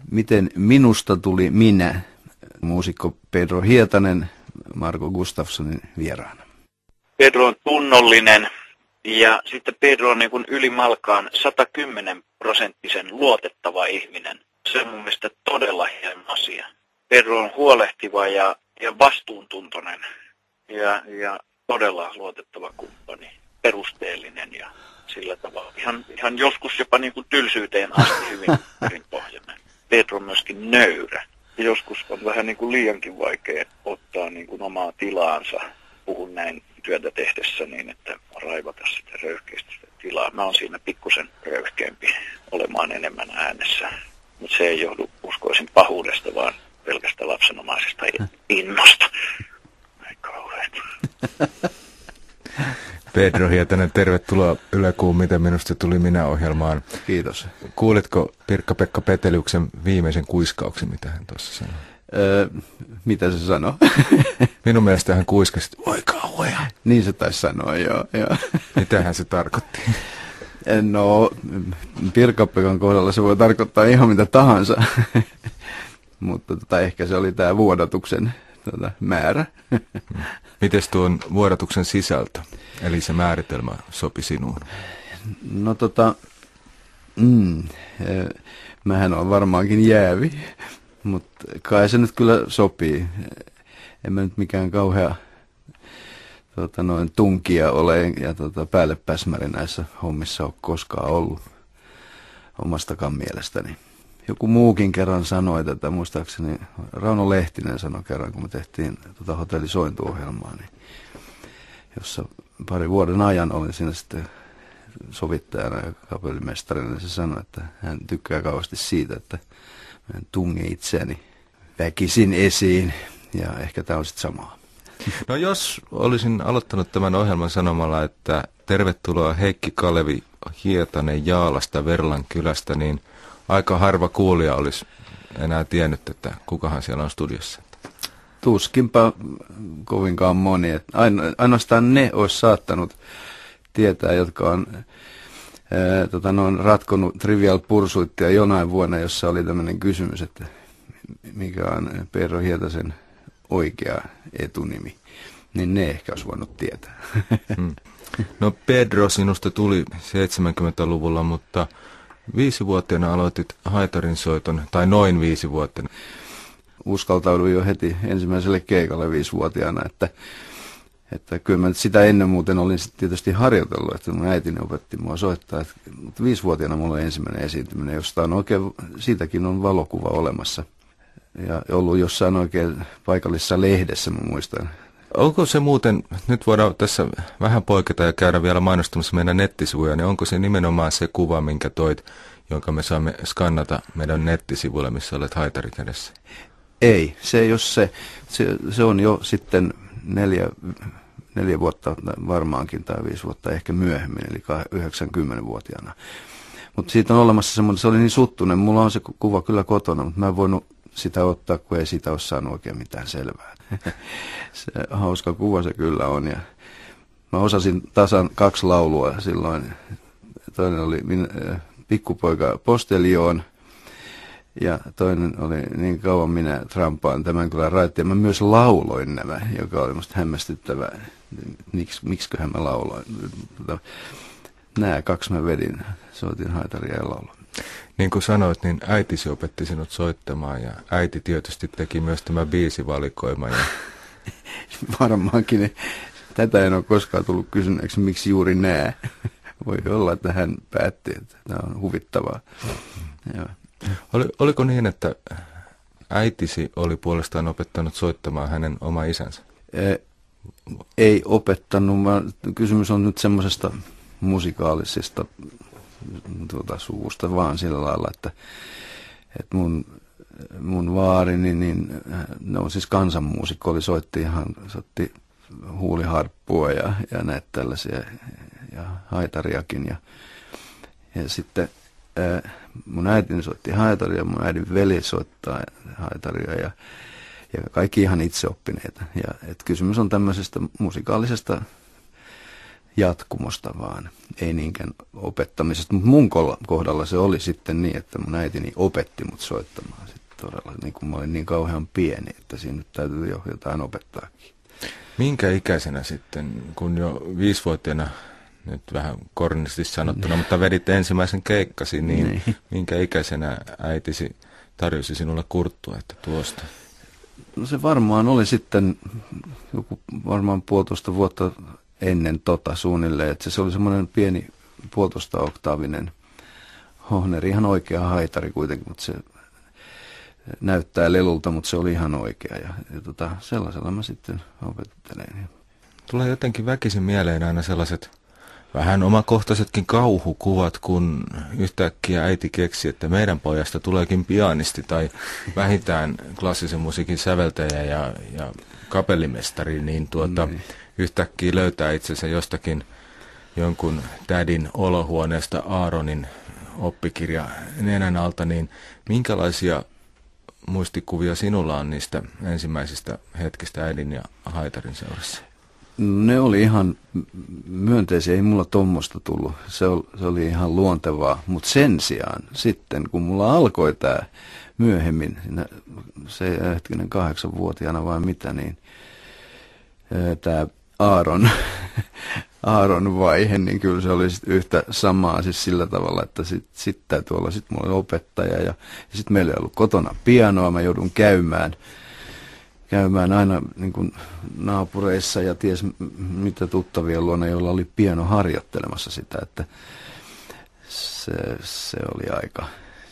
Miten minusta tuli minä? Muusikko Pedro Hietanen Marko Gustafssonin vieraana. Pedro on tunnollinen ja sitten Pedro on niin kuin ylimalkaan 110% luotettava ihminen. Se on mun mielestä todella hieno asia. Pedro on huolehtiva ja vastuuntuntoinen ja todella luotettava kumppani, perusteellinen ja sillä tavalla. Ihan joskus jopa niin kuin tylsyyteen asti hyvin pohjainen. Pedro on myöskin nöyrä. Joskus on vähän niin kuin liiankin vaikea ottaa niin kuin omaa tilaansa. Puhun näin työtä tehdessä niin, että raivata sitä röyhkeistä sitä tilaa. Mä oon siinä pikkusen röyhkeämpi olemaan enemmän äänessä. Mutta se ei johdu, uskoisin, pahuudesta, vaan pelkästä lapsenomaisesta innosta. Ei kauheeta. Pedro Hietanen, tervetuloa Yle Kuun Miten minusta tuli minä -ohjelmaan. Kiitos. Kuulitko Pirkka-Pekka Peteliuksen viimeisen kuiskauksen, mitä hän tuossa sanoi? Mitä se sanoi? Minun mielestä hän kuiskasi, oi kauhea. Niin se taisi sanoa, joo. Mitähän se tarkoitti? No, Pirkka-Pekan kohdalla se voi tarkoittaa ihan mitä tahansa, mutta ehkä se oli tämä vuodatuksen määrä. Mites tuon vuodatuksen sisältö, eli se määritelmä sopi sinuun? No mähän on varmaankin jäävi, mutta kai se nyt kyllä sopii. En mä nyt mikään kauhea tunkija ole ja päälle päsmäri näissä hommissa ole koskaan ollut omastakaan mielestäni. Joku muukin kerran sanoi tätä, muistaakseni Rauno Lehtinen sanoi kerran, kun me tehtiin Hotelli Sointu-ohjelmaa, niin jossa pari vuoden ajan olin siinä sitten sovittajana ja kapellimestarina, niin se sanoi, että hän tykkää kauheasti siitä, että mä tungin itseäni väkisin esiin, ja ehkä tämä on sitten samaa. No jos olisin aloittanut tämän ohjelman sanomalla, että tervetuloa Heikki Kalevi Hietanen Jaalasta Verlan kylästä, niin aika harva kuulija olisi enää tiennyt, että kukahan siellä on studiossa. Tuskinpa kovinkaan moni. Ainoastaan ne olisi saattanut tietää, jotka on ratkonut Trivial Pursuitia jonain vuonna, jossa oli tämmöinen kysymys, että mikä on Pedro Hietasen oikea etunimi. Niin ne ehkä olisi voinut tietää. No Pedro, sinusta tuli 70-luvulla, mutta 5-vuotiaana aloitit haitarin soiton, tai noin 5-vuotiaana. Uskaltauduin jo heti ensimmäiselle keikalle 5-vuotiaana, että kyllä mä sitä ennen muuten olin tietysti harjoitellut, että mun äitini opetti mua soittaa. Mutta 5-vuotiaana mulla oli ensimmäinen esiintyminen, josta on oikein, siitäkin on valokuva olemassa. Ja ollut jossain oikein paikallisessa lehdessä, mä muistan. Onko se muuten, nyt voidaan tässä vähän poiketa ja käydä vielä mainostamassa meidän nettisivuja, niin onko se nimenomaan se kuva, minkä toit, jonka me saamme skannata meidän nettisivuille, missä olet haitari kädessä? Ei, se ei ole se. Se on jo sitten 4 vuotta varmaankin tai 5 vuotta ehkä myöhemmin, eli 90-vuotiaana. Mutta siitä on olemassa semmoinen, se oli niin suttunen, mulla on se kuva kyllä kotona, mutta mä en voinut sitä ottaa, kun ei siitä ole saanut oikein mitään selvää. Se hauska kuva se kyllä on. Ja mä osasin tasan 2 laulua silloin. Toinen oli Pikkupoika Posteljoon ja toinen oli Niin kauan minä trampaan tämän kyllä raittiin. Mä myös lauloin nämä, joka oli musta hämmästyttävää. Miksiköhän mä lauloin. Nämä 2 mä vedin. Soitin haitaria ja lauloin. Niin kuin sanoit, niin äitisi opetti sinut soittamaan ja äiti tietysti teki myös tämä biisivalikoima. Ja... Varmaankin. Tätä en ole koskaan tullut kysyneeksi, miksi juuri nää. Voi olla, että hän päätti, että tämä on huvittavaa. Oliko niin, että äitisi oli puolestaan opettanut soittamaan hänen oma isänsä? Ei opettanut, vaan kysymys on nyt semmoisesta musikaalisesta suvusta vaan sillä lailla, että mun vaarini, niin ne on siis kansanmuusikko, soitti huuliharppua ja näitä tällaisia ja haitariakin ja sitten mun äitini soitti haitaria, mun äidin veli soittaa haitaria ja kaikki ihan itseoppineita. Ja kysymys on tämmöisestä musikaalisesta jatkumosta vaan, ei niinkään opettamisesta. Mutta mun kohdalla se oli sitten niin, että mun äitini opetti mut soittamaan. todella, niin kuin mä olin niin kauhean pieni, että siinä nyt täytyy jo jotain opettaakin. Minkä ikäisenä sitten, kun jo 5-vuotiaana, nyt vähän kornisti sanottuna, mutta vedit ensimmäisen keikkasi, niin minkä ikäisenä äitisi tarjosi sinulle kurttua, että tuosta? No se varmaan oli sitten joku varmaan 1,5 vuotta ennen suunnilleen, että se oli semmoinen pieni 1,5 oktaavinen Hohneri, ihan oikea haitari kuitenkin, mutta se näyttää lelulta, mutta se oli ihan oikea ja sellaisella mä sitten opettelen. Tulee jotenkin väkisin mieleen aina sellaiset vähän omakohtaisetkin kauhukuvat, kun yhtäkkiä äiti keksi, että meidän pojasta tuleekin pianisti tai vähintään klassisen musiikin säveltäjä ja kapellimestari, niin yhtäkkiä löytää itsensä jostakin jonkun tädin olohuoneesta Aaronin oppikirja nenän alta, niin minkälaisia muistikuvia sinulla on niistä ensimmäisistä hetkistä äidin ja haitarin seurassa? Ne oli ihan myönteisiä, ei mulla tommosta tullut. Se oli ihan luontevaa, mutta sen sijaan sitten, kun mulla alkoi tämä myöhemmin, se 8-vuotiaana vai mitä, niin tämä Aaron vaihe, niin kyllä se oli sit yhtä samaa siis sillä tavalla, että sitten täytyy olla, sitten mulla oli opettaja ja sitten meillä ei ollut kotona pianoa, mä joudun käymään aina niin kuin naapureissa ja ties mitä tuttavien luona, joilla oli piano harjoittelemassa sitä, että se oli aika,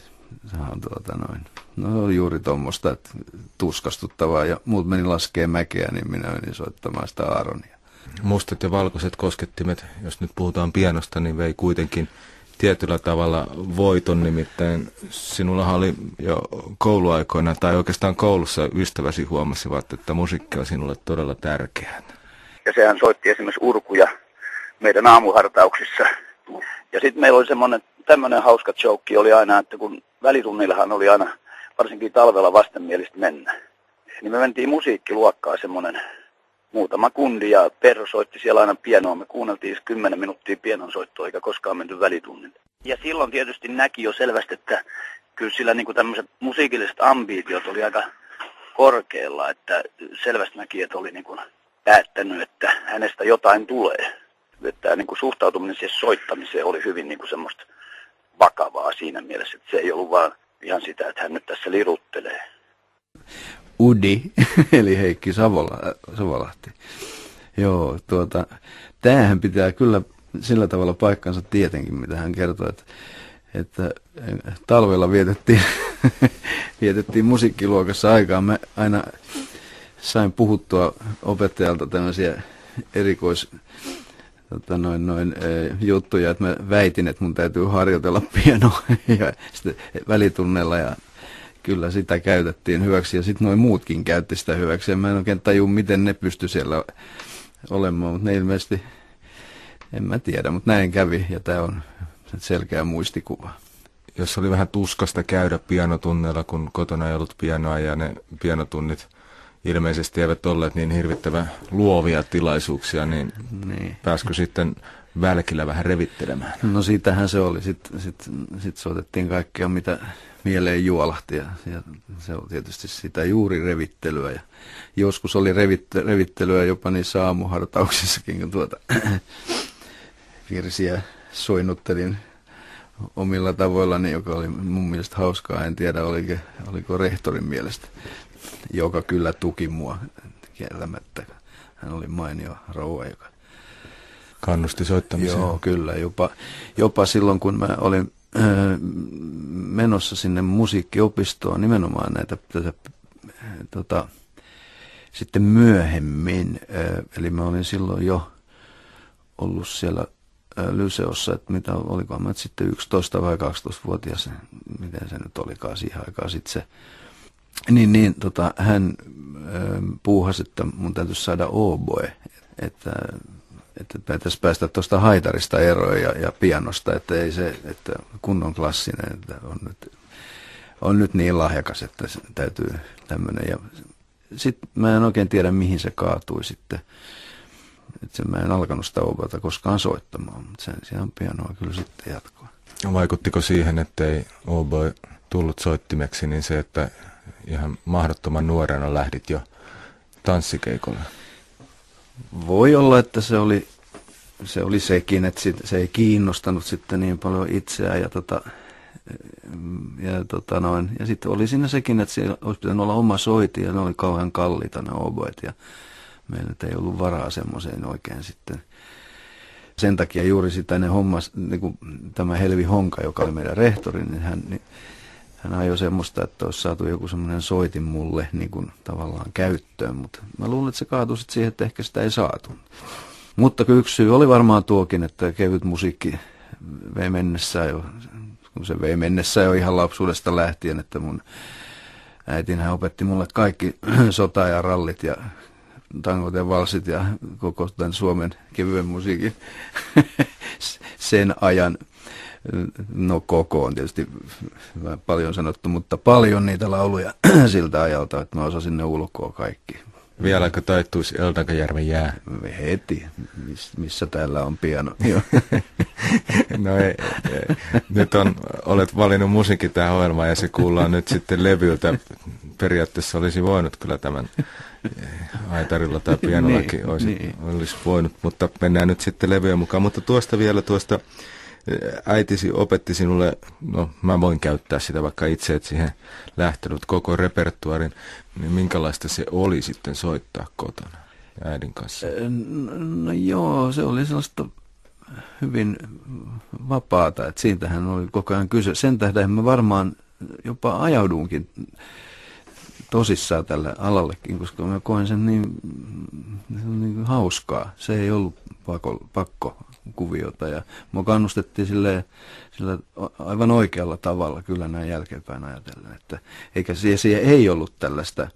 no se oli juuri tuommoista, että tuskastuttavaa ja muut meni laskee mäkeä, niin minä menin soittamaan sitä Aaronia. Mustat ja valkoiset koskettimet, jos nyt puhutaan pianosta, niin vei kuitenkin tietyllä tavalla voiton, nimittäin sinullahan oli jo kouluaikoina tai oikeastaan koulussa ystäväsi huomasivat, että musiikki on sinulle todella tärkeää. Ja sehän soitti esimerkiksi urkuja meidän aamuhartauksissa. Ja sitten meillä oli tämmöinen hauska joke oli aina, että kun välitunnillahan oli aina, varsinkin talvella vastenmielistä mennä, niin me mentiin musiikkiluokkaan semmoinen muutama kundi ja Perro soitti siellä aina pianoa. Me kuunneltiin 10 minuuttia pianonsoittoa eikä koskaan menty välitunnille. Ja silloin tietysti näki jo selvästi, että kyllä sillä niin kuin tämmöiset musiikilliset ambitiot oli aika korkealla, että selvästi näki, että oli niin kuin päättänyt, että hänestä jotain tulee. Että niin kuin suhtautuminen siihen soittamiseen oli hyvin niin kuin semmoista vakavaa siinä mielessä, että se ei ollut vaan ihan sitä, että hän nyt tässä liruttelee. Udi, eli Heikki Savolahti. Joo, tämähän pitää kyllä sillä tavalla paikkansa tietenkin, mitä hän kertoi, että talvella vietettiin musiikkiluokassa aikaa. Mä aina sain puhuttua opettajalta tämmöisiä juttuja, että mä väitin, että mun täytyy harjoitella pianoa ja sitten välitunneilla ja kyllä sitä käytettiin hyväksi ja sitten noin muutkin käytti sitä hyväksi. Ja mä en oikein tajua, miten ne pysty siellä olemaan, mutta ne ilmeisesti, en mä tiedä, mutta näin kävi ja tämä on selkeä muistikuva. Jos oli vähän tuskasta käydä pianotunneilla, kun kotona ei ollut pianoa ja ne pianotunnit ilmeisesti eivät olleet niin hirvittävän luovia tilaisuuksia, niin pääskö sitten välkillä vähän revittelemään? No siitähän se oli. Sitten soitettiin kaikkea, mitä mieleen juolahti ja se on tietysti sitä juuri revittelyä. Ja joskus oli revittelyä jopa niissä aamuhartauksissakin, kun virsiä soinnuttelin omilla tavoillani, joka oli mun mielestä hauskaa. En tiedä, oliko rehtorin mielestä, joka kyllä tuki mua kieltämättä. Hän oli mainio rouva, joka kannusti soittamiseen. Joo, kyllä. Jopa silloin, kun mä olin menossa sinne musiikkiopistoon, nimenomaan sitten myöhemmin, eli mä olin silloin jo ollut siellä Lyseossa, että mitä olikohan mä sitten 11 vai 12-vuotias, miten se nyt olikaan siihen aikaan sitten se. Hän puuhasi, että mun täytyisi saada oboe, että pitäisi päästä tuosta haitarista eroon ja pianosta, että ei se, että kunnon klassinen, että on nyt niin lahjakas, että täytyy tämmöinen. Ja sitten mä en oikein tiedä, mihin se kaatui sitten. Että mä en alkanut sitä oboeta koskaan soittamaan, mutta sen sijaan pianoa kyllä sitten jatkoa. Vaikuttiko siihen, ettei oboe tullut soittimeksi, niin se, että ihan mahdottoman nuorena lähdit jo tanssikeikolle? Voi olla, että se oli sekin, että se ei kiinnostanut sitten niin paljon itseään ja sitten oli siinä sekin, että siellä olisi pitänyt olla oma soiti ja ne oli kauhean kalliita ne oboet ja meillä ei ollut varaa semmoiseen oikein sitten. Sen takia juuri sitä ne hommas, niin kuin tämä Helvi Honka, joka oli meidän rehtori, niin hän ajoi semmoista, että olisi saatu joku semmoinen soitin mulle niin kuin tavallaan käyttöön, mutta mä luulen, että se kaatui sitten siihen, että ehkä sitä ei saatu. Mutta yksi syy oli varmaan tuokin, että kevyt musiikki vei mennessään jo, kun se vei mennessään jo ihan lapsuudesta lähtien, että mun äitinhän opetti mulle kaikki sota ja rallit ja tangot ja valsit ja koko tämän Suomen kevyen musiikin sen ajan. No koko on tietysti paljon sanottu, mutta paljon niitä lauluja siltä ajalta, että mä osasin ne ulkoa kaikki. Vieläkö taittuisi Eltankajärven jää? Heti, missä täällä on piano. No ei. Nyt olet valinnut musiikin tähän ohjelmaan ja se kuullaan nyt sitten levyltä. Periaatteessa olisi voinut kyllä tämän aitarilla tai pianollakin olisi voinut, mutta mennään nyt sitten levyjen mukaan. Mutta tuosta äitisi opetti sinulle, no mä voin käyttää sitä vaikka itse, et siihen lähtenyt koko repertuaarin, niin minkälaista se oli sitten soittaa kotona äidin kanssa? No joo, se oli sellaista hyvin vapaata, että siitähän oli koko ajan kyse. Sen tähden mä varmaan jopa ajaudunkin tosissaan tälle alallekin, koska mä koen sen niin hauskaa. Se ei ollut pakko kuviota ja mua kannustettiin sillä aivan oikealla tavalla kyllä näin jälkeenpäin ajatellen, että eikä siihen ei ollut tällaista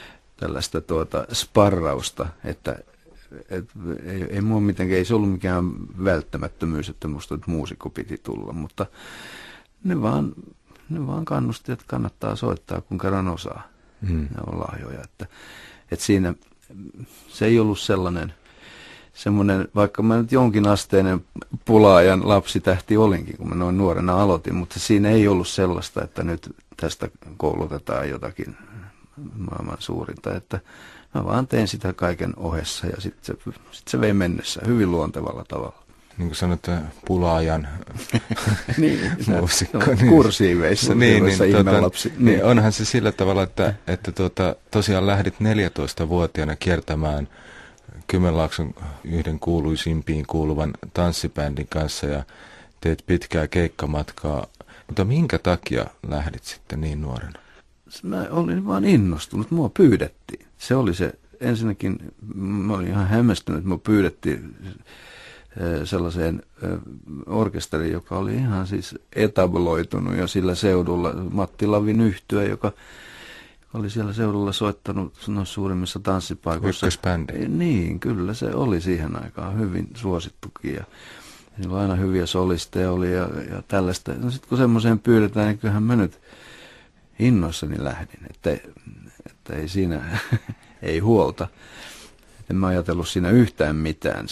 sparrausta, että ei mua mitenkään, ei se ollut mikään välttämättömyys, että musta nyt muusikko piti tulla, mutta ne vaan kannusti, että kannattaa soittaa, kun kerran osaa. Ne on lahjoja, että siinä se ei ollut semmoinen, vaikka mä nyt jonkinasteinen pulaajan lapsitähti olinkin, kun mä noin nuorena aloitin, mutta siinä ei ollut sellaista, että nyt tästä koulutetaan jotakin maailman suurinta, että mä vaan tein sitä kaiken ohessa ja sitten se vei mennessä hyvin luontevalla tavalla. Niin kuin sanot, pulaajan muusikko. Kursiiveissa, niin onhan se sillä tavalla, että tosiaan lähdit 14-vuotiaana kiertämään Kymenlaakson yhden kuuluisimpiin kuuluvan tanssibändin kanssa ja teet pitkää keikkamatkaa. Mutta minkä takia lähdit sitten niin nuorena? Mä olin vaan innostunut, mua pyydettiin. Se oli se, ensinnäkin mä olin ihan hämmästynyt, että mua pyydettiin sellaiseen orkesteriin, joka oli ihan siis etabloitunut jo sillä seudulla. Matti Lavin yhtye, joka oli siellä seudulla soittanut suurimmissa tanssipaikoissa. Ykkösbändi. Niin, kyllä se oli siihen aikaan hyvin suosittukin. Ja niillä aina hyviä solisteja oli ja tällaista. No sitten kun semmoiseen pyydetään, niin kyllähän mä nyt innoissani lähdin. Että ei siinä, ei huolta. En mä ajatellut siinä yhtään mitään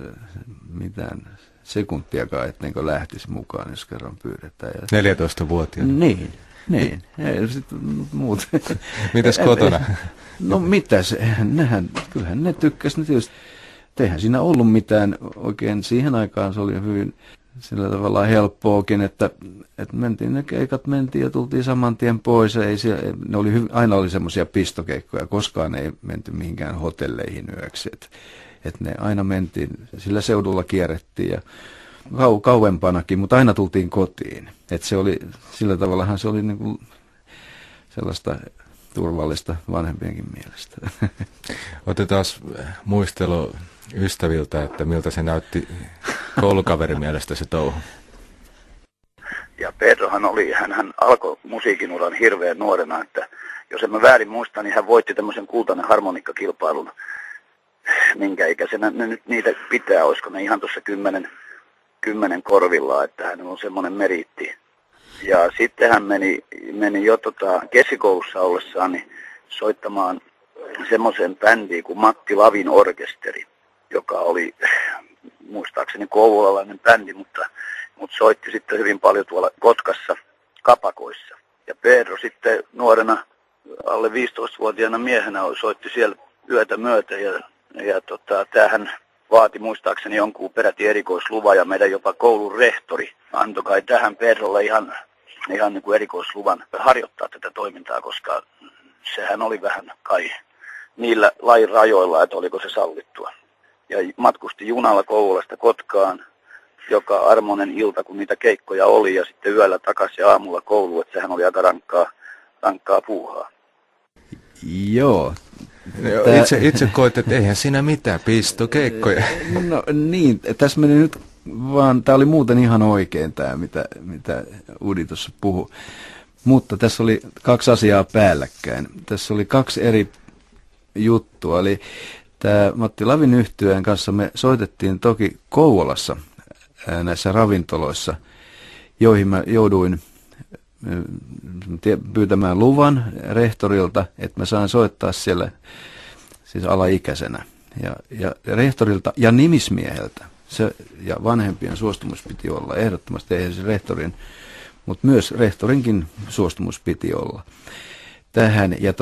sekuntiakaan, ettenkö lähtisi mukaan, jos kerran pyydetään. 14-vuotiaana? Niin. Ja sitten muut. Mitäs kotona? No mitäs, kyllähän ne tykkäs. Ne tietysti, eihän siinä ollut mitään oikein. Siihen aikaan se oli hyvin sillä tavalla helppoakin, että mentiin ne keikat, mentiin ja tultiin saman tien pois. Aina oli semmoisia pistokeikkoja, koskaan ei menty mihinkään hotelleihin yöksi. Että ne aina mentiin, sillä seudulla kierrettiin ja kauempanakin, mutta aina tultiin kotiin. Että se oli, sillä tavallahan se oli niinku sellaista turvallista vanhempienkin mielestä. Otetaan muistelu ystäviltä, että miltä se näytti koulukaverin mielestä se touhu. Ja Pedrohan hän alkoi musiikin uran hirveän nuorena, että jos en mä väärin muista, niin hän voitti tämmöisen kultainen harmonikkakilpailun, minkä ikäisenä ne nyt niitä pitää, olisiko ne ihan tuossa 10 korvilla, että hänellä on semmoinen meriitti. Ja sitten hän meni jo keskikoulussa ollessaan niin soittamaan semmoisen bändiin kuin Matti Lavin orkesteri, joka oli muistaakseni kouvolalainen bändi, mutta soitti sitten hyvin paljon tuolla Kotkassa kapakoissa. Ja Pedro sitten nuorena alle 15-vuotiaana miehenä soitti siellä yötä myötä ja tämähän vaati muistaakseni jonkun peräti erikoisluvan ja meidän jopa koulun rehtori antoi kai tähän Pedrolle ihan niin kuin erikoisluvan harjoittaa tätä toimintaa, koska sehän oli vähän kai niillä lain rajoilla, että oliko se sallittua. Ja matkusti junalla Kouvolasta Kotkaan joka armoinen ilta, kun niitä keikkoja oli, ja sitten yöllä takaisin ja aamulla kouluun, että sehän oli aika rankkaa puuhaa. Joo. Itse koit, että eihän siinä mitään pistokeikkoja. No niin, tässä meni nyt vaan, tämä oli muuten ihan oikein tämä, mitä Udi tuossa puhui. Mutta tässä oli 2 asiaa päällekkäin. Tässä oli 2 eri juttua. Eli tämä Matti Lavin yhtyeen kanssa me soitettiin toki Kouvolassa näissä ravintoloissa, joihin mä jouduin pyytämään luvan rehtorilta, että mä saan soittaa siellä siis alaikäisenä. Ja rehtorilta ja nimismieheltä. Ja vanhempien suostumus piti olla ehdottomasti, eihän se rehtorin, mutta myös rehtorinkin suostumus piti olla tähän. Ja,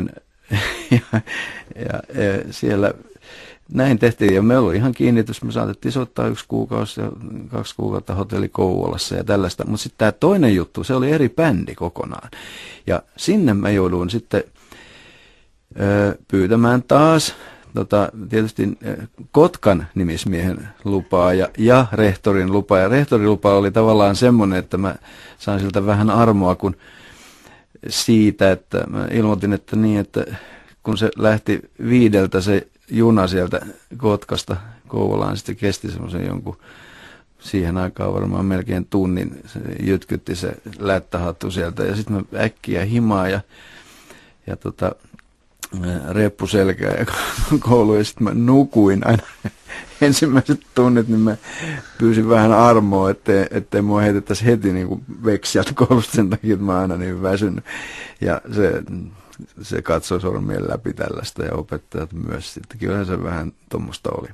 siellä näin tehtiin, ja me oli ihan kiinnitys, me saatettiin soittaa 1 kuukausi ja 2 kuukautta hotelli Kouvolassa ja tällaista. Mutta sitten tämä toinen juttu, se oli eri bändi kokonaan. Ja sinne mä jouduin sitten pyytämään taas tietysti Kotkan nimismiehen lupaa ja rehtorin lupaa. Ja rehtorin lupa oli tavallaan semmoinen, että mä sain siltä vähän armoa kun siitä, että mä ilmoitin, että niin, että kun se lähti 5 se juna sieltä Kotkasta Kouvolaan, sitten kesti semmoisen jonkun, siihen aikaan varmaan melkein tunnin, se jytkytti se lättähattu sieltä, ja sitten mä äkkiä himaa ja reppuselkää ja kouluun, ja sitten mä nukuin aina ensimmäiset tunnit, niin mä pyysin vähän armoa, ettei mua heitettäisi heti niin kuin veksiältä koulusta sen takia, että mä aina niin väsynyt. Ja se katsoi sormien läpi tällaista ja opettajat myös sitten. Kyllähän se vähän tuommoista oli.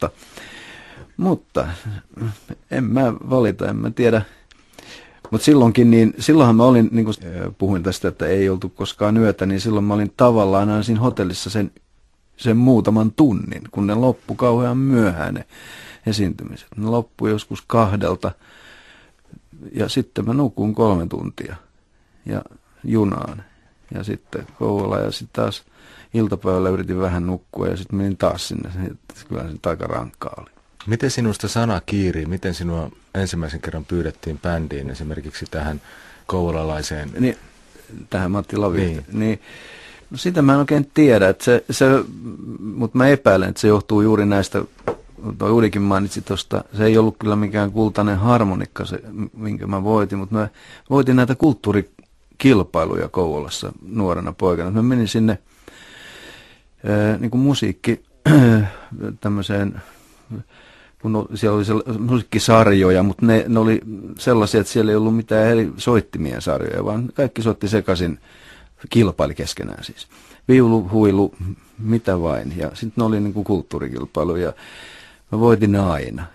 Mutta en mä valita, en mä tiedä. Mutta silloinhan mä olin, niin kuin puhuin tästä, että ei oltu koskaan yötä, niin silloin mä olin tavallaan aina siinä hotellissa sen muutaman tunnin, kun ne loppu kauhean myöhään ne esiintymiset. Ne loppui joskus 2 ja sitten mä nukuin 3 tuntia ja junaan. Ja sitten Kouvola ja sitten taas iltapäivällä yritin vähän nukkua ja sitten menin taas sinne. Kyllä se aika rankkaa oli. Miten sinusta sana kiiri? Miten sinua ensimmäisen kerran pyydettiin bändiin esimerkiksi tähän kouvolalaiseen? Niin, tähän Matti Laviin. Niin, no sitä mä en oikein tiedä, että mutta mä epäilen, että se johtuu juuri näistä, toi Udikin mainitsi tuosta, se ei ollut kyllä mikään kultainen harmonikka, se, minkä mä voitin, mutta mä voitin näitä kulttuurikilpailuja Kouvolassa nuorena poikana. Mä menin sinne niin kuin musiikki tämmöiseen, kun siellä oli musiikkisarjoja, mutta ne oli sellaisia, että siellä ei ollut mitään eri soittimien sarjoja, vaan kaikki soitti sekaisin, kilpaili keskenään siis. Viulu, huilu, mitä vain. Ja sitten ne oli niin kuin kulttuurikilpailu ja mä voitin ne aina.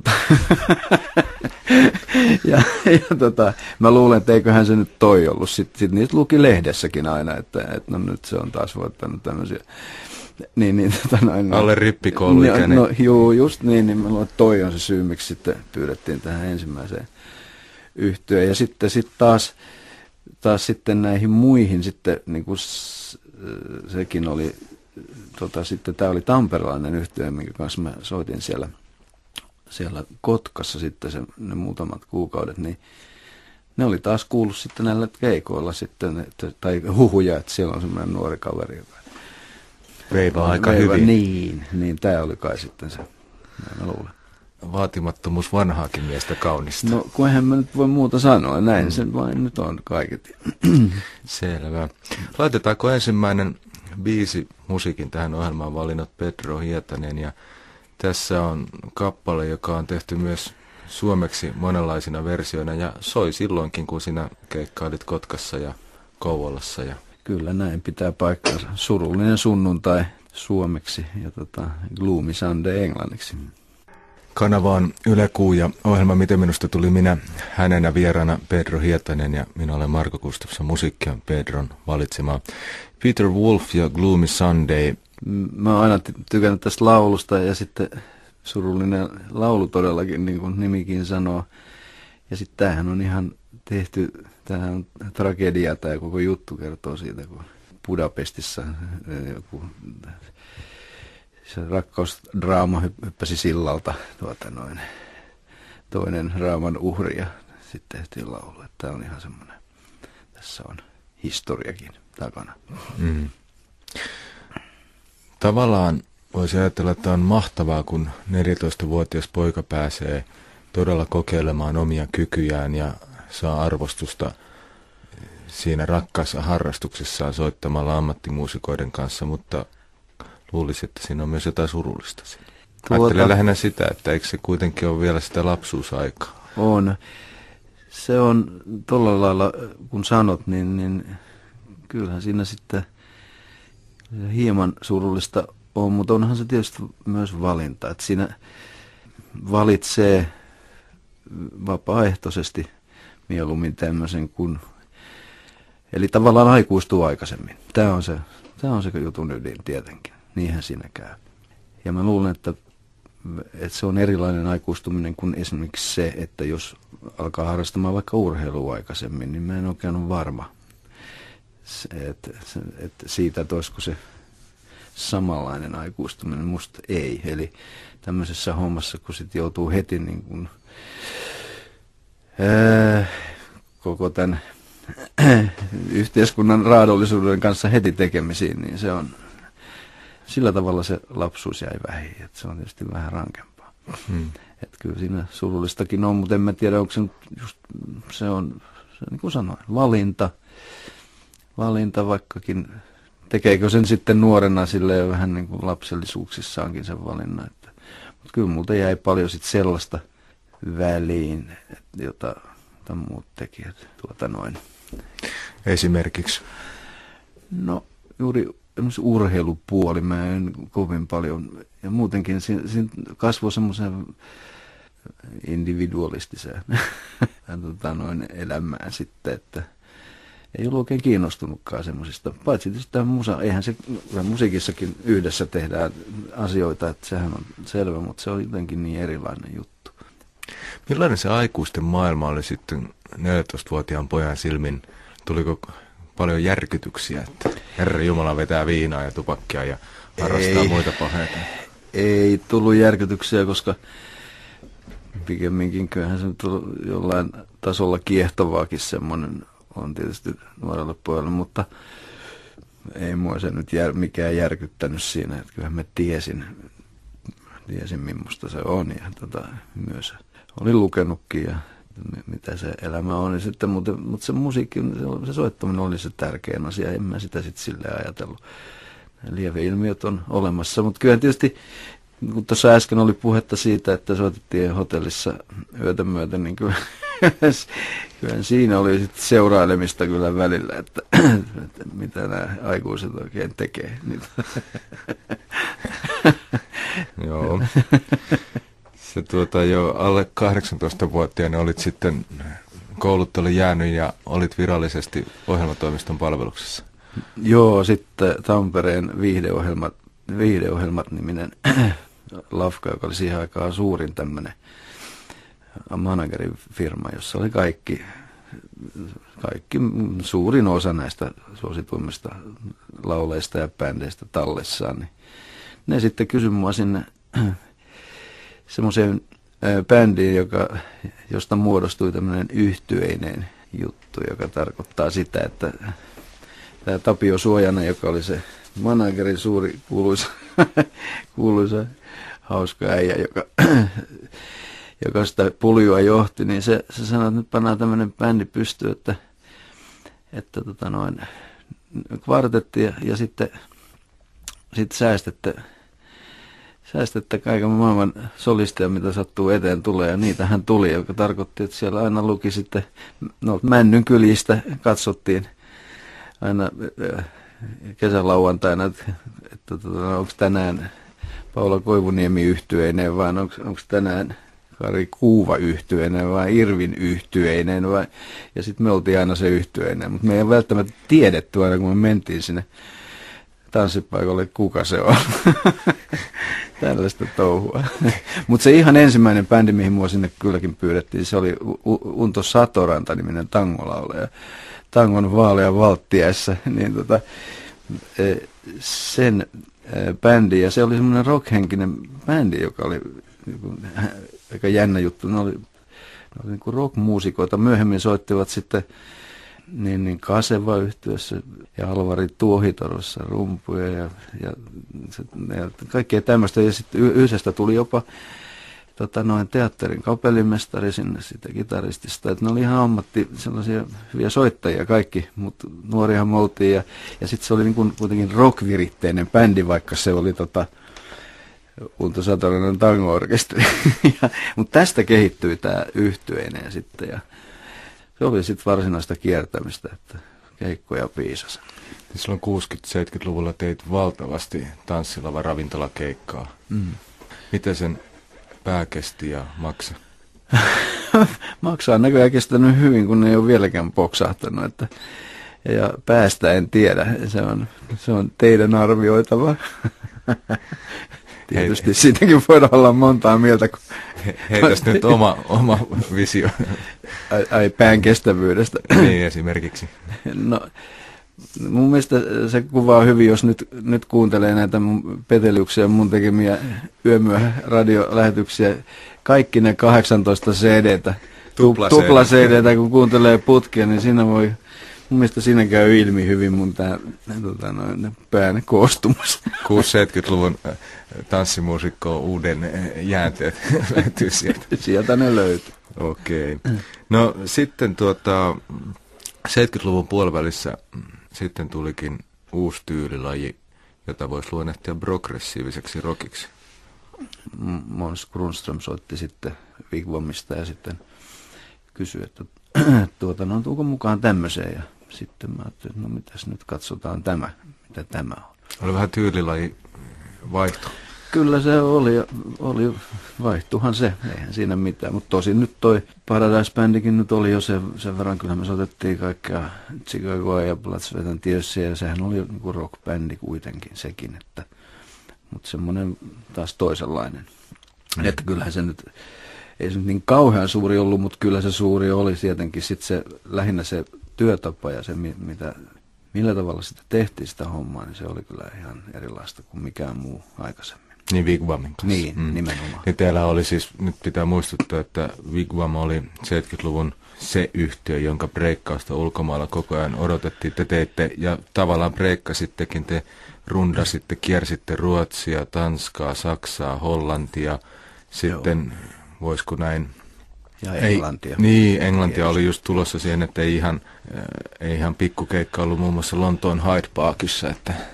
Mä luulen, että eiköhän se nyt toi ollut. Sitten niitä luki lehdessäkin aina, että no nyt se on taas voittanut tämmöisiä. Alle rippikouluikäinen. No juu, just niin mä luulen, että toi on se syy, miksi sitten pyydettiin tähän ensimmäiseen yhtyeen. Ja sitten taas sitten näihin muihin sitten, niin kuin sekin oli, sitten tämä oli tamperelainen yhtye, minkä kanssa mä soitin siellä Kotkassa sitten ne muutamat kuukaudet, niin ne oli taas kuullut sitten näillä keikoilla sitten, tai huhuja, että siellä on semmoinen nuori kaveri, joka veivaa aika hyvin. Niin tämä oli kai sitten se, mä luulen. Vaatimattomuus vanhaakin miestä kaunista. No, kun eihän mä nyt voi muuta sanoa, näin sen vain nyt on kaiket. Selvä. Laitetaanko ensimmäinen biisi musiikin tähän ohjelmaan valinnut Pedro Hietanen, ja tässä on kappale, joka on tehty myös suomeksi monenlaisina versioina ja soi silloinkin, kun sinä keikkailit Kotkassa ja Kouvolassa. Kyllä näin pitää paikkansa. Surullinen sunnuntai suomeksi ja Gloomy Sunday englanniksi. Kanava on Yle Q ja ohjelma Miten minusta tuli minä, hänenä vieraana Pedro Hietanen ja minä olen Marko Gustafsson, musiikkia Pedron valitsemaa. Peter Wolf ja Gloomy Sunday. Mä oon aina tykännyt tästä laulusta ja sitten surullinen laulu todellakin, niin kuin nimikin sanoo. Ja sitten tämähän on ihan tehty, tämähän on tragedia, tämä koko juttu kertoo siitä, kun Budapestissa joku se rakkausdraama hyppäsi sillalta toinen draaman uhri ja sitten tehtiin laulu. Tämä on ihan semmoinen, tässä on historiakin takana. Mm. Tavallaan voisi ajatella, että on mahtavaa, kun 14-vuotias poika pääsee todella kokeilemaan omia kykyjään ja saa arvostusta siinä rakkaassa harrastuksessaan soittamalla ammattimuusikoiden kanssa, mutta luulisin, että siinä on myös jotain surullista. Ajattelen lähinnä sitä, että eikö se kuitenkin ole vielä sitä lapsuusaikaa? On. Se on tuolla lailla, kun sanot, niin kyllähän siinä sitten hieman surullista on, mutta onhan se tietysti myös valinta. Että siinä valitsee vapaaehtoisesti mieluummin tämmöisen kuin, eli tavallaan aikuistuu aikaisemmin. Tämä on se jutun ydin tietenkin. Niinhän siinä käy. Ja mä luulen, että se on erilainen aikuistuminen kuin esimerkiksi se, että jos alkaa harrastamaan vaikka urheilua aikaisemmin, niin mä en oikein ole varma, että siitä, että olisiko se samanlainen aikuistuminen. Musta ei. Eli tämmöisessä hommassa, kun sit joutuu heti niin kuin, koko tämän yhteiskunnan raadollisuuden kanssa heti tekemisiin, niin se on sillä tavalla se lapsuus jäi vähin, että se on tietysti vähän rankempaa. Että kyllä siinä surullistakin on, mutta en mä tiedä, onko se just, se on niin kuin sanoin, valinta vaikkakin, tekeekö sen sitten nuorena silleen vähän niin kuin lapsellisuuksissaankin sen valinnan. Mutta kyllä multa jäi paljon sitten sellaista väliin, jota muut tekijät Esimerkiksi? No juuri urheilupuoli, mä en kovin paljon, ja muutenkin siinä kasvoi semmoisen individualistiseen elämään sitten, että ei ollut oikein kiinnostunutkaan semmoisista, paitsi tietysti tämä eihän se musiikissakin yhdessä tehdään asioita, että sehän on selvä, mutta se on jotenkin niin erilainen juttu. Millainen se aikuisten maailma oli sitten 14-vuotiaan pojan silmin? Tuliko paljon järkytyksiä, että Herra Jumala vetää viinaa ja tupakkia ja harrastaa muita paheita? Ei tullut järkytyksiä, koska pikemminkin kyllähän se jollain tasolla kiehtovaakin semmoinen on tietysti nuorelle pojalle, mutta ei mua se nyt mikään järkyttänyt siinä, että kyllähän mä tiesin millaista se on ja myös olin lukenutkin ja mitä se elämä on. Ja sitten, mutta se musiikki, se soittaminen oli se tärkein asia, en mä sitä sitten silleen ajatellut. Lieveilmiöt on olemassa, mutta kyllä tietysti, kun tuossa äsken oli puhetta siitä, että soitettiin hotellissa yötä myöten, niin kyllä siinä oli sitten seurailemista kyllä välillä, että mitä nämä aikuiset oikein tekee. Joo. Se jo alle 18-vuotiaana olit sitten, koulut oli jäänyt ja olit virallisesti ohjelmatoimiston palveluksessa. Joo, sitten Tampereen viihdeohjelmat-niminen Lafka, joka oli siihen aikaan suurin tämmöinen managerifirma, jossa oli kaikki suurin osa näistä suosituimmista lauleista ja bändeistä tallessaan. Niin ne sitten kysyi mua sinne semmoiseen bändiin, josta muodostui tämmöinen yhtyeinen juttu, joka tarkoittaa sitä, että tämä Tapio Suojanen, joka oli se managerin suuri kuuluisa hauska äijä, joka sitä puljua johti, niin se sanoi, että nyt pannaan tämmöinen bändi pystyyn, että kvartetti ja sitten säästätte kaiken maailman solisteja, mitä sattuu eteen tulee, ja niitähän tuli, joka tarkoitti, että siellä aina luki sitten, Männyn kyljistä katsottiin aina kesälauantaina, että onko tänään Paula Koivuniemi yhtyeinen, vai onko tänään Kari Kuuva yhtyeinen vai Irvin yhtyeinen, vai, ja sitten me oltiin aina se yhtyeinen, mutta me ei välttämättä tiedetty aina, kun me mentiin sinne tanssipaikalle, kuka se on. Tällaista touhua. Mutta se ihan ensimmäinen bändi, mihin mua sinne kylläkin pyydettiin, se oli Unto Satoranta-niminen tangolaulaja. Tangon vaalea valttiässä, niin sen bändi, ja se oli semmoinen rockhenkinen bändi, joka oli aika jännä juttu. Ne oli niin kuin rockmuusikoita. Myöhemmin soittivat sitten niin Kaseva-yhtiössä ja Alvari Tuohitorossa rumpuja ja kaikkea tämmöistä. Ja sitten yhdestä tuli jopa teatterin kapellimestari sinne sitä kitaristista. Että ne oli ihan sellaisia hyviä soittajia kaikki, mutta nuorihan me oltiin. Ja sitten se oli niin kuin kuitenkin rockviritteinen bändi, vaikka se oli Unto Satoranan tango-orkesteri. Mutta tästä kehittyi tämä yhtyeinen sitten. Ja se oli sitten varsinaista kiertämistä, että keikkoja piisasi. Silloin 60-70-luvulla teit valtavasti tanssilava ravintolakeikkaa. Miten sen pää kesti ja maksa? Maksa on näköjään kestänyt hyvin, kun ne ei ole vieläkään poksahtanut. Ja päästä en tiedä. Se on teidän arvioitava. Tietysti siitäkin voidaan olla montaa mieltä. Heitäs nyt oma visio. Ai pään kestävyydestä. Niin esimerkiksi. No, mun mielestä se kuvaa hyvin, jos nyt kuuntelee näitä mun petelyksiä, mun tekemiä yömyöradiolähetyksiä. Kaikki ne 18 CD-tä, tupla CD-tä, kun kuuntelee putkia, niin siinä voi, mun mielestä siinä käy ilmi hyvin mun pään koostumus. 60-70-luvun tanssimuusikko uuden jäänteet löytyy sieltä. Sieltä ne löytyy. Okei. No sitten 70-luvun puolivälissä sitten tulikin uusi tyylilaji, jota voisi luonnehtia progressiiviseksi rockiksi. Måns Grundström soitti sitten Wigwamista ja sitten kysyi, että tuuko mukaan tämmöiseen. Ja sitten mä ajattelin, että no mitäs nyt katsotaan mitä tämä on. Oli vähän tyylilaji vaihto. Kyllä se oli vaihtuhan se, eihän siinä mitään. Mutta tosin nyt toi Paradise-bändikin nyt oli jo sen verran, kyllä me soitettiin kaikkea Chicagoa ja Blood, Sweat and Tearsia, ja sehän oli niinku rock-bändi kuitenkin sekin, mutta semmoinen taas toisenlainen. Että kyllähän se nyt, ei se nyt niin kauhean suuri ollut, mutta kyllä se suuri oli tietenkin sitten se, lähinnä se työtapa ja se, millä tavalla sitä tehtiin sitä hommaa, niin se oli kyllä ihan erilaista kuin mikään muu aikaisemmin. Niin Wigwamin kanssa. Niin, nimenomaan. Ja teillä oli siis, nyt pitää muistuttaa, että Wigwam oli 70-luvun se yhtiö, jonka breikkausta ulkomailla koko ajan odotettiin. Te teitte, ja tavallaan breikkasittekin, te rundasitte, kiersitte Ruotsia, Tanskaa, Saksaa, Hollantia, sitten voisiko näin... Ja Englantia. Englantia oli just tulossa siihen, että ei ihan pikkukeikka ollut muun muassa Lontoon Hyde Parkissa.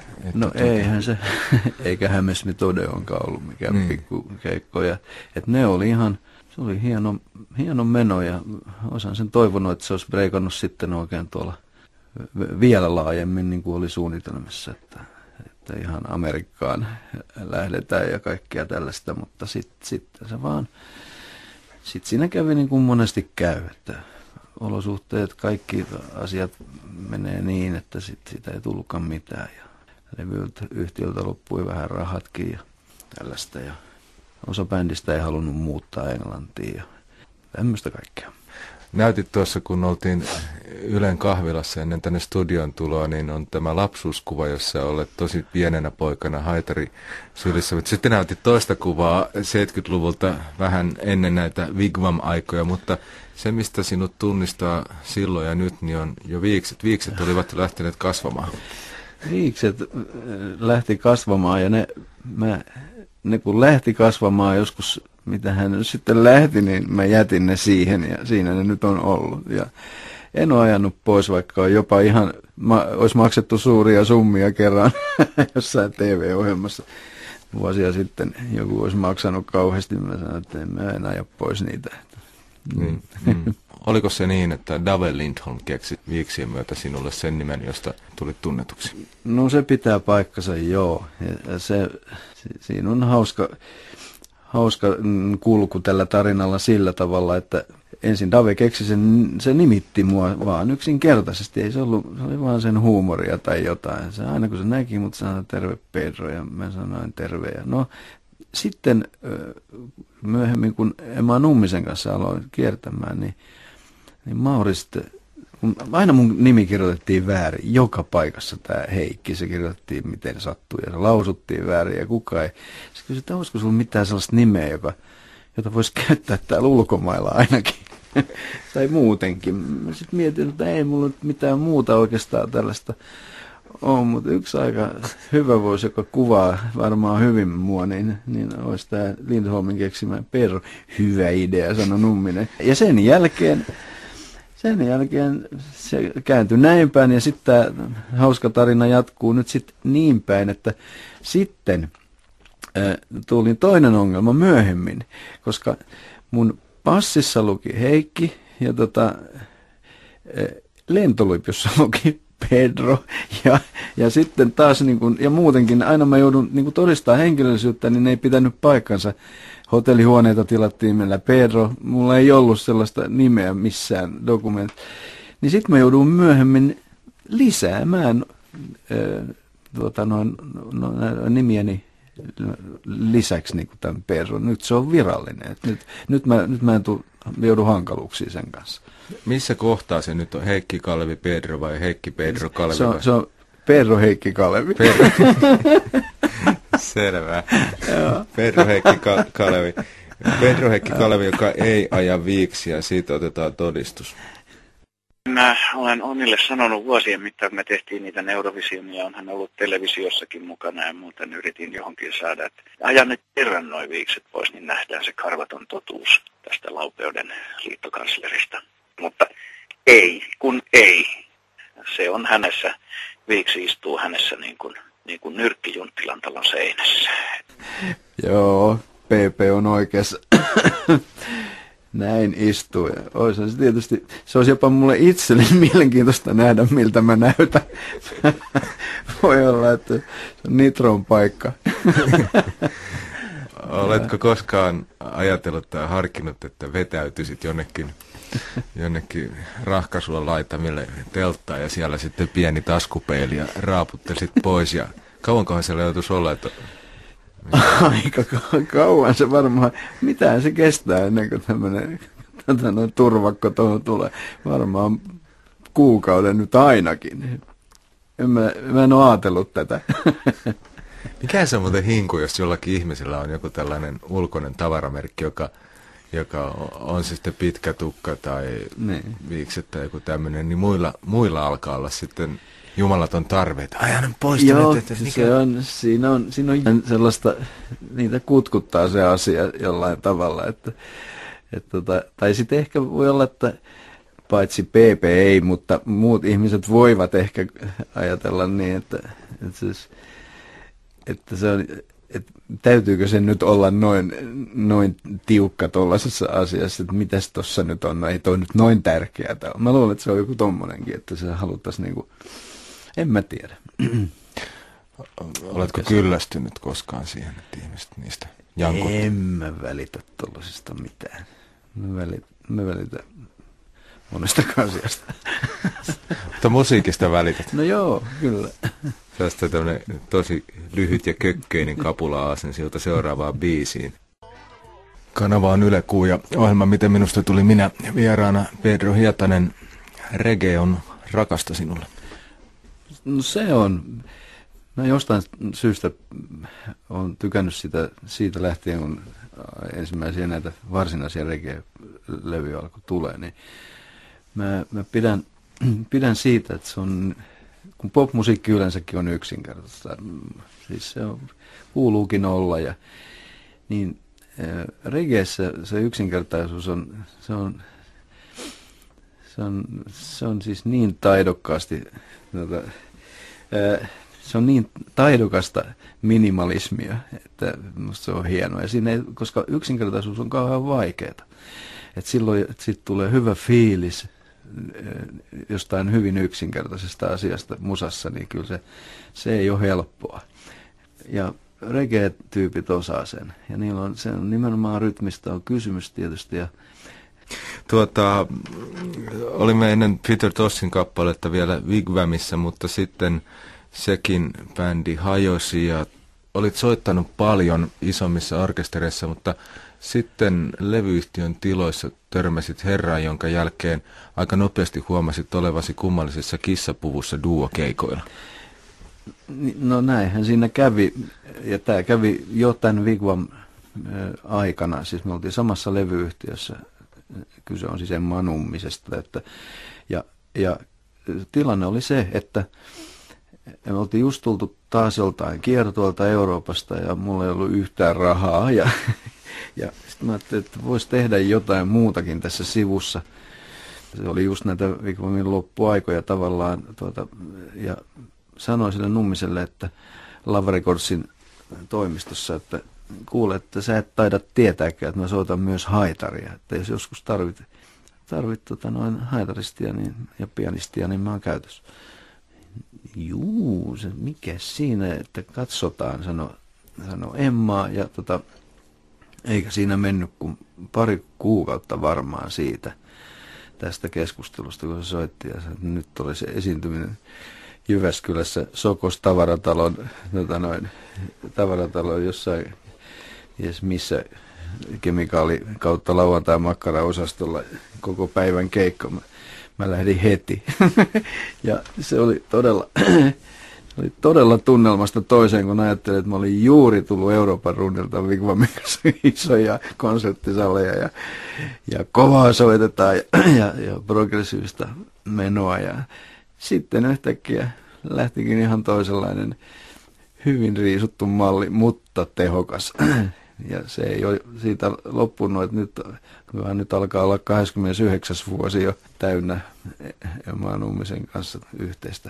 Eihän se, eikä Hammersmith Odeonkaan ollut mikään pikkukeikkoja. Että ne oli ihan, se oli hieno meno ja osan sen toivonut, että se olisi breikannut sitten oikein tuolla vielä laajemmin, niin kuin oli suunnitelmassa, että ihan Amerikkaan lähdetään ja kaikkea tällaista, mutta sitten se vaan... Sitten siinä kävi niin kuin monesti käy, että olosuhteet, kaikki asiat menee niin, että siitä ei tullutkaan mitään. Ja levyyhtiöltä loppui vähän rahatkin ja tällaista. Ja osa bändistä ei halunnut muuttaa Englantiin ja tämmöistä kaikkea. Näytit tuossa, kun oltiin Ylen kahvilassa ennen tänne studion tuloa, niin on tämä lapsuuskuva, jossa olet tosi pienenä poikana haitari sylissä. Mutta sitten näytit toista kuvaa 70-luvulta vähän ennen näitä Wigwam-aikoja, mutta se, mistä sinut tunnistaa silloin ja nyt, niin on jo viikset. Viikset olivat lähteneet kasvamaan. Viikset lähti kasvamaan ja ne kun lähti kasvamaan joskus, mitä hän sitten lähti, niin mä jätin ne siihen ja siinä ne nyt on ollut. Ja en ole ajanut pois, vaikka on jopa ihan, olisi maksettu suuria summia kerran jossain TV-ohjelmassa. Vuosia sitten joku olisi maksanut kauheasti, mä sanoin, että en mä aja pois niitä. Oliko se niin, että Dave Lindholm keksi viiksien myötä sinulle sen nimen, josta tulit tunnetuksi? No se pitää paikkansa, joo. Ja siinä on hauska kulku tällä tarinalla sillä tavalla, että ensin Dave keksi se nimitti mua vaan yksinkertaisesti. Ei se oli vaan sen huumoria tai jotain. Se aina kun se näki, mutta sanoi terve Pedro ja mä sanoin terve. Ja no sitten myöhemmin, kun Emma Nummisen kanssa aloin kiertämään, niin Mauri sitten, aina mun nimi kirjoitettiin väärin, joka paikassa tämä Heikki, se kirjoitettiin miten sattui ja se lausuttiin väärin ja kukaan ei. Se kysyi, että olisiko sulla mitään sellaista nimeä, jota voisi käyttää täällä ulkomailla ainakin, tai muutenkin. Mä sitten mietin, että ei mulla nyt mitään muuta oikeastaan tällaista on, mutta yksi aika hyvä voisi, joka kuvaa varmaan hyvin mua, niin olisi tämä Lindholmin keksimä Pedro. Hyvä idea, sanoi Numminen. Ja sen jälkeen se kääntyi näin päin, ja sitten tämä hauska tarina jatkuu nyt sitten niin päin, että sitten tuli toinen ongelma myöhemmin, koska mun passissa luki Heikki, ja lentolipussa luki Pedro, ja sitten taas, niin kun, ja muutenkin aina mä joudun niin todistaa henkilöllisyyttä, niin ne ei pitänyt paikkansa. Hotellihuoneita tilattiin meillä Pedro, mulla ei ollut sellaista nimeä missään dokumentissa. Niin sitten mä joudun myöhemmin lisäämään nimiäni lisäksi niin tämän Pedro. Nyt se on virallinen. Nyt mä joudun hankaluuksiin sen kanssa. Missä kohtaa se nyt on? Heikki Kalevi Pedro vai Heikki Pedro Kalevi? Se on Pedro Heikki Kalevi. Selvä. Pedro Heikki Kalevi. Pedro Heikki Kalevi, joka ei aja viiksiä, siitä otetaan todistus. Mä olen Onnille sanonut vuosien mittaan, kun me tehtiin niitä Neurovisionia, on hän ollut televisiossakin mukana ja muuten yritin johonkin saada, että ajan nyt kerran noin viikset pois, niin nähdään se karvaton totuus tästä Laupeuden liittokanslerista. Mutta ei, kun ei. Se on hänessä, viiksi istuu hänessä niin kuin nyrkki Junttilan talon seinässä. Joo, PP on oikeassa. Näin istuu. Olisi se tietysti, se olisi jopa mulle itselleni mielenkiintoista nähdä, miltä mä näytän. Voi olla, että se on Nitron paikka. Oletko koskaan ajatellut tai harkinnut, että vetäytyisit jonnekin rahkasuon laitamille telttaa ja siellä sitten pieni taskupeili ja raaputtelisit pois ja kauankohan siellä joutuisi olla, että aika kauan se varmaan, mitään se kestää ennen kuin tämmöinen turvakko tuohon tulee. Varmaan kuukauden nyt ainakin. Mä en ole ajatellut tätä. Mikä se on muuten hinku, jos jollakin ihmisellä on joku tällainen ulkoinen tavaramerkki, joka on se sitten pitkä tukka tai viikset tai joku tämmöinen, niin muilla alkaa olla sitten jumalaton tarve, että aina pois. Joo, siinä on sellaista, niitä kutkuttaa se asia jollain tavalla, tai sitten ehkä voi olla, että paitsi PP ei, mutta muut ihmiset voivat ehkä ajatella niin, että se on, että täytyykö se nyt olla noin tiukka tuollaisessa asiassa, että mitäs tuossa nyt on, no ei toi nyt noin tärkeää. Mä luulen, että se on joku tommonenkin, että se haluttaisiin niinku, en mä tiedä. Oletko kyllästynyt koskaan siihen, että ihmiset niistä jankuttaa? En mä välitä tuollaisesta mitään. Mä välitän monesta asiasta. Mutta musiikista välität. No joo, kyllä. Tästä tämmöinen tosi lyhyt ja kökköinen kapula-aasinsilta seuraavaan biisiin. Kanava on Yle Q ja ohjelma Miten minusta tuli minä vieraana Pedro Hietanen. Reggae on rakasta sinulle. No se on. Mä jostain syystä olen tykännyt siitä lähtien, kun ensimmäisiä näitä varsinaisia reggae-levyjä alkoi tulee, niin mä pidän siitä, että se on, kun popmusiikki yleensäkin on yksinkertaista, siis se kuuluukin olla, ja niin reggaessä se yksinkertaisuus se on siis niin taidokkaasti, se on niin taidokasta minimalismia, että musta se on hienoa. Ja siinä ei, koska yksinkertaisuus on kauhean vaikeaa. että silloin sit tulee hyvä fiilis jostain hyvin yksinkertaisesta asiasta musassa, niin kyllä se ei ole helppoa. Ja reggae-tyypit osaa sen. Ja niillä on, se on nimenomaan rytmistä on kysymys tietysti. Ja olimme ennen Peter Tossin kappaletta vielä Wigwamissa, mutta sitten sekin bändi hajosi ja olit soittanut paljon isommissa orkestereissa, mutta sitten levyyhtiön tiloissa törmäsit herraan, jonka jälkeen aika nopeasti huomasit olevasi kummallisessa kissapuvussa duokeikoilla. No näinhän siinä kävi, ja tämä kävi jo tämän Wigwam aikana, siis me oltiin samassa levyyhtiössä, kyse on siis Emma Nummisesta, ja tilanne oli se, että me oltiin just tultu taas joltain kiertueelta Euroopasta, ja mulla ei ollut yhtään rahaa, ja sitten mä ajattelin, että voisi tehdä jotain muutakin tässä sivussa. Se oli just näitä Wigwamin loppuaikoja tavallaan, ja sanoin sille Nummiselle, että Love Recordsin toimistossa, että kuule, että sä et taida tietääkään, että mä soitan myös haitaria. Että jos joskus tarvit haitaristia ja pianistia, niin mä oon käytössä. Juu, mikä siinä, että katsotaan, sanoi Emma. Ja eikä siinä mennyt kuin pari kuukautta varmaan tästä keskustelusta, kun se soitti. Ja nyt oli se esiintyminen Jyväskylässä Sokos tavaratalon jossain, missä kemikaali kautta lauantai makkaraosastolla koko päivän keikko. Mä lähdin heti. Ja se oli todella tunnelmasta toiseen, kun ajattelin, että mä olin juuri tullut Euroopan rundilta Wigwamin kanssa isoja konserttisaleja ja kovaa soitetaan ja progressiivista menoa. Ja sitten yhtäkkiä lähtikin ihan toisenlainen, hyvin riisuttu malli, mutta tehokas. Ja se ei ole siitä loppunut, että nyt alkaa olla 29. vuosi jo täynnä Emma Nummisen kanssa yhteistä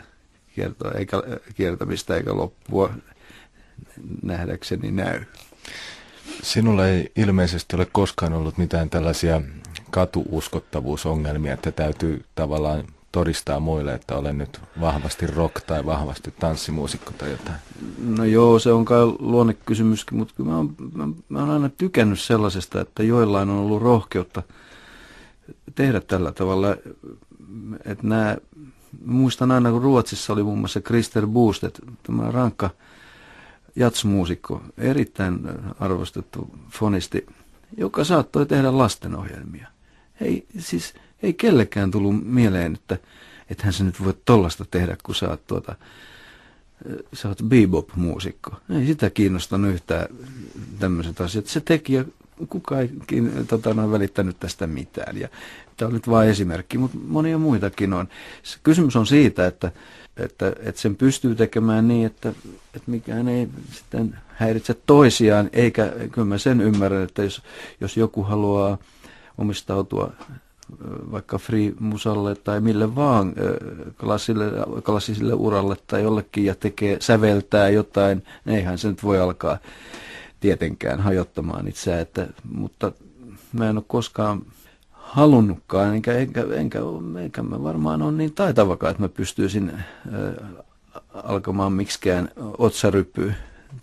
kiertämistä eikä loppua nähdäkseni näy. Sinulla ei ilmeisesti ole koskaan ollut mitään tällaisia katuuskottavuusongelmia, että täytyy tavallaan todistaa muille, että olen nyt vahvasti rock tai vahvasti tanssimuusikko tai jotain? No joo, se on kai luonnekysymyskin, mutta kyllä mä oon aina tykännyt sellaisesta, että joillain on ollut rohkeutta tehdä tällä tavalla, että muistan aina, kun Ruotsissa oli muun muassa Christer Boosted, tämä rankka jatsmuusikko, erittäin arvostettu fonisti, joka saattoi tehdä lastenohjelmia. Ei kellekään tullut mieleen, että ethän sä nyt voit tollasta tehdä, kun sä oot bebop-muusikko. Ei sitä kiinnostanut yhtään tämmöiset asiat. Se teki ja kukaan ei välittänyt tästä mitään. Ja tämä on nyt vain esimerkki, mutta monia muitakin on. Kysymys on siitä, että sen pystyy tekemään niin, että mikään ei sitten häiritse toisiaan, eikä kyllä mä sen ymmärrän, että jos joku haluaa omistautua vaikka free-musalle tai mille vaan klassiselle uralle tai jollekin ja säveltää jotain, eihän se nyt voi alkaa tietenkään hajottamaan itseään, mutta mä en ole koskaan halunnutkaan, enkä mä varmaan ole niin taitavakaan, että mä pystyisin alkamaan miksikään otsaryppyä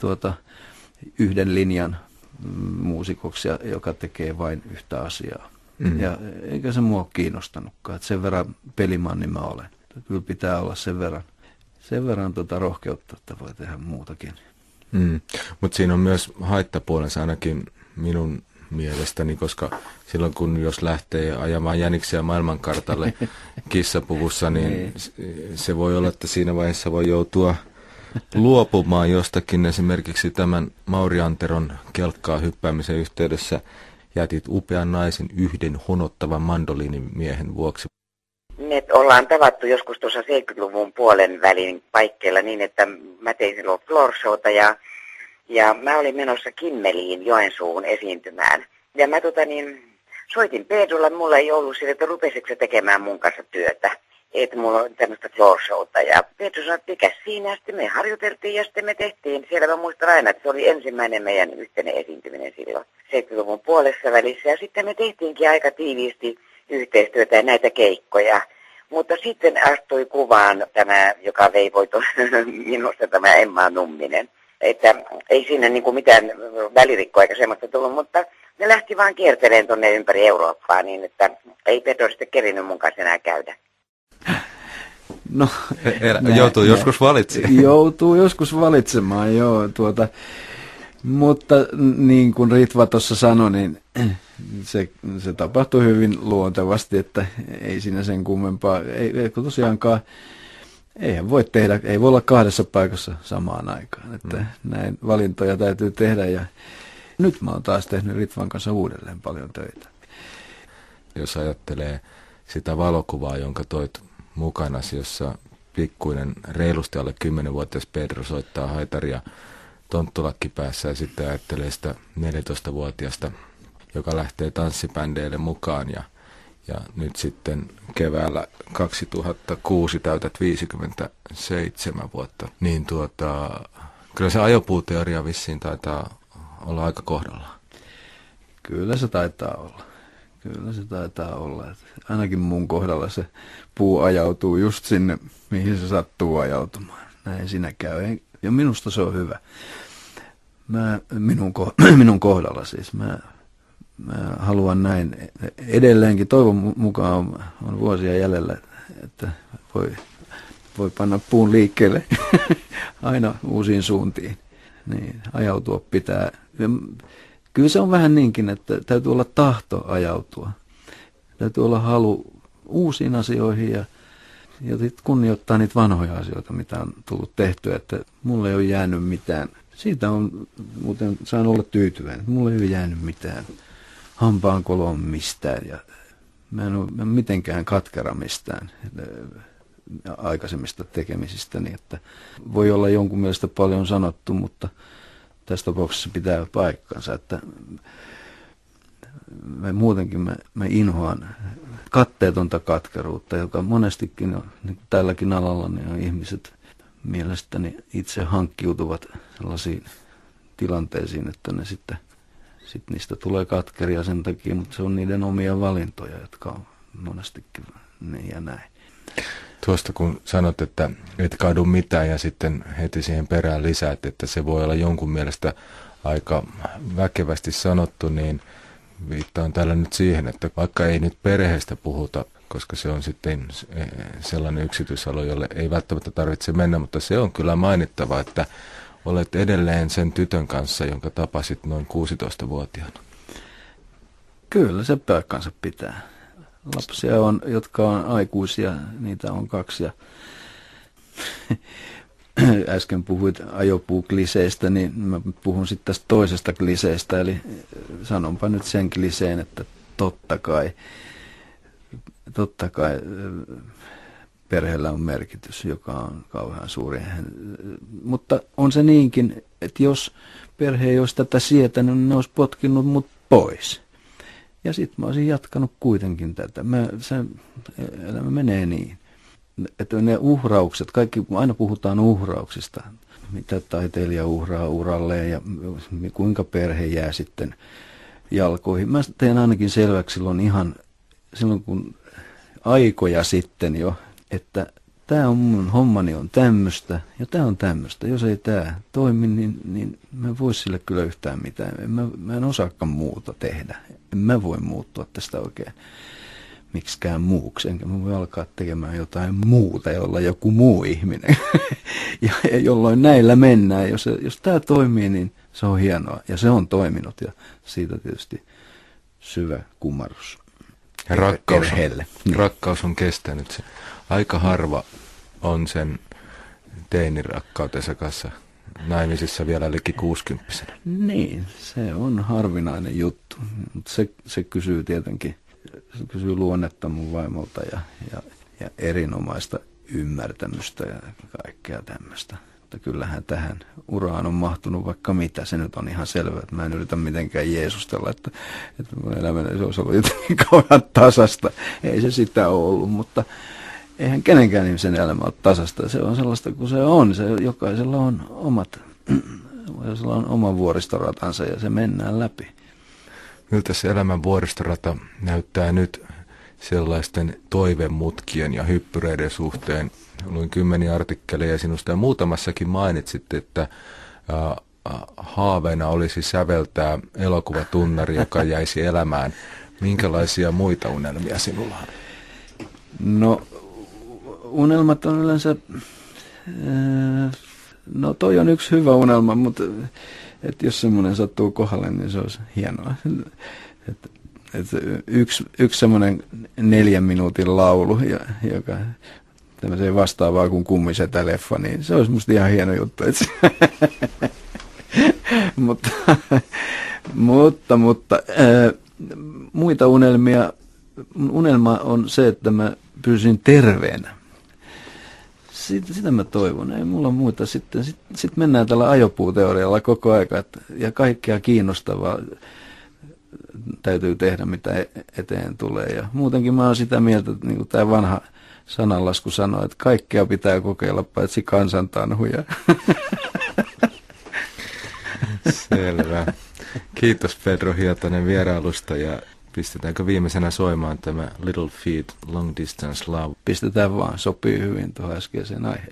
yhden linjan muusikoksi, joka tekee vain yhtä asiaa. Mm. Ja eikä se mua kiinnostanutkaan, että sen verran pelimanni mä olen. Kyllä pitää olla sen verran rohkeutta, että voi tehdä muutakin. Mm. Mutta siinä on myös haittapuolensa ainakin minun mielestäni, koska silloin kun jos lähtee ajamaan jäniksiä maailmankartalle kissapuvussa, niin se voi olla, että siinä vaiheessa voi joutua luopumaan jostakin. Esimerkiksi tämän Mauri Anteron kelkkaa hyppäämisen yhteydessä jätit upean naisen yhden honottavan mandoliinimiehen vuoksi. Me ollaan tavattu joskus tuossa 70-luvun puolen välin paikkeilla niin, että mä tein silloin floor showta ja mä olin menossa Kimmeliin Joensuuhun esiintymään. Ja mä soitin Pedrolle, mulla ei ollut sille, että rupesitko se tekemään mun kanssa työtä. Että mulla on tämmöistä floor showta. Ja Pedro sanoi, että mikä siinä, sitten me harjoiteltiin ja sitten me tehtiin. Siellä mä muistan aina, että se oli ensimmäinen meidän yhteinen esiintyminen silloin. 70-luvun puolessa välissä ja sitten me tehtiinkin aika tiiviisti yhteistyötä ja näitä keikkoja. Mutta sitten astui kuvaan tämä, joka vei voiton minusta, tämä Emma Numminen. Että ei siinä niin kuin mitään välirikkoa eikä semmoista tullut, mutta ne lähti vaan kiertelemään tuonne ympäri Eurooppaa niin, että ei Pedro sitten kerinyt mun kanssa enää käydä. No, joutuu joskus valitsemaan. Joutuu joskus valitsemaan, joo. Mutta niin kuin Ritva tuossa sanoi, niin se tapahtui hyvin luontevasti, että ei siinä sen kummempaa, ei tosiaankaan, ei voi olla kahdessa paikassa samaan aikaan, että näin valintoja täytyy tehdä ja nyt mä oon taas tehnyt Ritvan kanssa uudelleen paljon töitä. Jos ajattelee sitä valokuvaa, jonka toit mukanasi, jossa pikkuinen reilusti alle 10-vuotias Pedro soittaa haitaria tonttulakki päässä ja sitten ajattelee sitä 14-vuotiasta, joka lähtee tanssibändeille mukaan ja nyt sitten keväällä 2006 täytät 57 vuotta, niin kyllä se ajopuuteoria vissiin taitaa olla aika kohdallaan. Kyllä se taitaa olla. Että ainakin mun kohdalla se puu ajautuu just sinne, mihin se sattuu ajautumaan. Näin siinä käy. Ja minusta se on hyvä. Minun kohdalla siis. Mä haluan näin edelleenkin. Toivon mukaan on vuosia jäljellä, että voi panna puun liikkeelle aina uusiin suuntiin. Niin, ajautua pitää. Ja kyllä se on vähän niinkin, että täytyy olla tahto ajautua. Täytyy olla halu uusiin asioihin ja sitten kunnioittaa niitä vanhoja asioita, mitä on tullut tehtyä. Että mulle ei ole jäänyt mitään. Siitä on muuten saan olla tyytyväinen. Mulle ei ole jäänyt mitään hampaankoloon mistään ja mä en ole mitenkään katkera mistään aikaisemmista tekemisistäni. Että voi olla jonkun mielestä paljon sanottu, mutta tässä tapauksessa pitää paikkansa, että mä inhoan katteetonta katkeruutta, joka monestikin on, niin tälläkin alalla niin on ihmiset mielestäni itse hankkiutuvat sellaisiin tilanteisiin, että ne sitten niistä tulee katkeria sen takia, mutta se on niiden omia valintoja, jotka on monestikin niin ja näin. Tuosta kun sanot, että et kadu mitään ja sitten heti siihen perään lisäät, että se voi olla jonkun mielestä aika väkevästi sanottu, niin viittaan tällä nyt siihen, että vaikka ei nyt perheestä puhuta, koska se on sitten sellainen yksityisalue, jolle ei välttämättä tarvitse mennä, mutta se on kyllä mainittava, että olet edelleen sen tytön kanssa, jonka tapasit noin 16-vuotiaana. Kyllä se paikkansa pitää. Lapsia on, jotka on aikuisia, niitä on 2 ja äsken puhuit ajopuukliseistä, niin mä puhun sitten tästä toisesta kliseestä, eli sanonpa nyt sen kliseen, että totta kai perheellä on merkitys, joka on kauhean suuri. Mutta on se niinkin, että jos perhe ei olisi tätä sietänyt, niin ne olisi potkinut mut pois. Ja sitten mä olisin jatkanut kuitenkin tätä. Elämä menee niin. Että ne uhraukset, kaikki, aina puhutaan uhrauksista, mitä taiteilija uhraa uralleen ja kuinka perhe jää sitten jalkoihin. Mä teen ainakin selväksi silloin kun aikoja sitten jo, että tämä on mun hommani on tämmöistä ja tämä on tämmöistä. Jos ei tämä toimi, niin mä en voi sille kyllä yhtään mitään. Mä en osaakaan muuta tehdä. En mä voi muuttua tästä oikein miksikään muuksi. Enkä mä voi alkaa tekemään jotain muuta, jolla joku muu ihminen. ja jolloin näillä mennään. Jos tämä toimii, niin se on hienoa. Ja se on toiminut ja siitä tietysti syvä kumarrus. Ja rakkaus on kestänyt se. Aika harva on sen teinirakkautensa kanssa naimisissa vielä liki 60. Niin, se on harvinainen juttu. Mutta se kysyy tietenkin, se kysyy luonnetta mun vaimolta ja erinomaista ymmärtämystä ja kaikkea tämmöistä. Mutta kyllähän tähän uraan on mahtunut vaikka mitä. Se nyt on ihan selvä, että mä en yritä mitenkään jeesustella, että mun elämäni se olisi ollut jotenkin kauhean tasasta. Ei se sitä ole ollut, mutta eihän kenenkään ihmisen elämä ole tasasta. Se on sellaista kuin se on. Jokaisella on oma vuoristoratansa ja se mennään läpi. Miltä se elämän vuoristorata näyttää nyt sellaisten toivemutkien ja hyppyreiden suhteen? Luin 10 artikkeleja sinusta ja muutamassakin mainitsit, että haaveena olisi säveltää elokuvatunnari, joka jäisi elämään. Minkälaisia muita unelmia sinulla on? No, unelmat on yleensä, no toi on yksi hyvä unelma, mutta että jos semmoinen sattuu kohdalle, niin se olisi hienoa. Yksi semmoinen 4 minuutin laulu, joka tämmöiseen vastaavaa kuin Kummisetä-leffa, niin se olisi musta ihan hieno juttu. mutta muita unelmia. Unelma on se, että mä pysyn terveenä. Sitä mä toivon. Ei mulla muuta. Sitten mennään tällä ajopuuteorialla koko aika. Ja kaikkea kiinnostavaa täytyy tehdä, mitä eteen tulee. Ja muutenkin mä oon sitä mieltä, että niin tämä vanha sananlasku sanoo, että kaikkea pitää kokeilla, paitsi kansantanhuja. Selvä. Kiitos Pedro Hietanen vierailusta ja pistetäänkö viimeisenä soimaan tämä Little Feat Long Distance Love? Pistetään vaan, sopii hyvin tuohon äskeiseen aiheeseen.